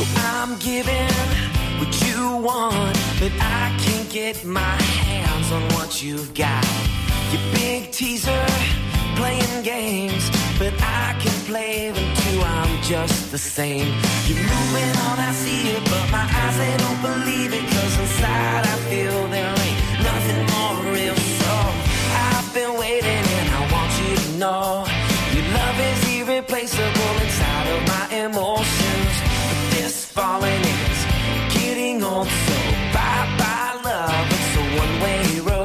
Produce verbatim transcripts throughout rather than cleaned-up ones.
So I'm giving what you want, but I can't get my hands on what you've got. You big teaser, playing games, but I can play them too, I'm just the same. You're moving on, I see it, but my eyes, they don't believe it, cause inside I feel there ain't nothing more real. So I've been waiting and I want you to know your love is irreplaceable inside of my emotions. But this falling is getting old, so bye bye love, it's a one-way road.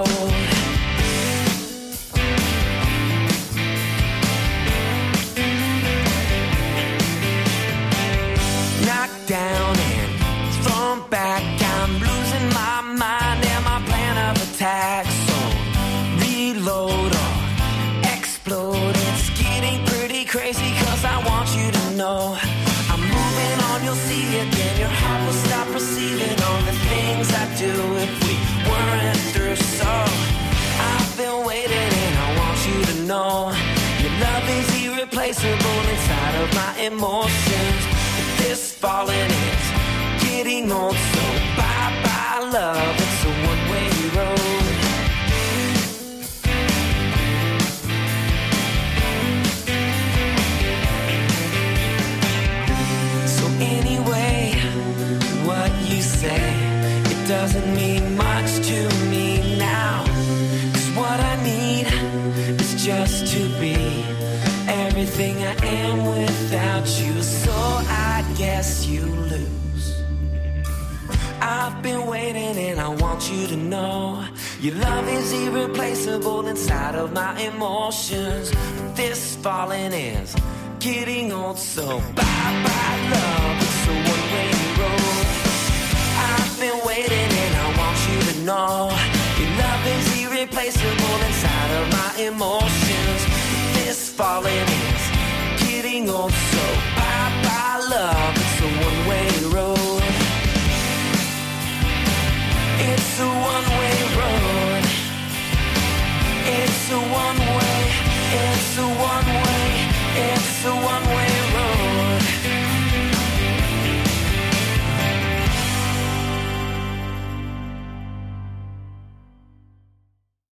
Down and thrown back, I'm losing my mind and my plan of attack. So reload or explode, it's getting pretty crazy, cause I want you to know I'm moving on, you'll see it, then your heart will stop receiving all the things I do if we weren't through. So I've been waiting and I want you to know your love is irreplaceable inside of my emotions. This falling is getting old, so bye bye love, it's a one-way road. So anyway, what you say, it doesn't mean much to me now, cause what I need is just to be everything I am without you. So I guess you lose. I've been waiting and I want you to know your love is irreplaceable inside of my emotions. But this falling is getting old, so bye bye love, it's a one-way road. I've been waiting and I want you to know your love is irreplaceable inside of my emotions. But this falling is getting old, so bye bye love, it's a one-way road. It's a one-way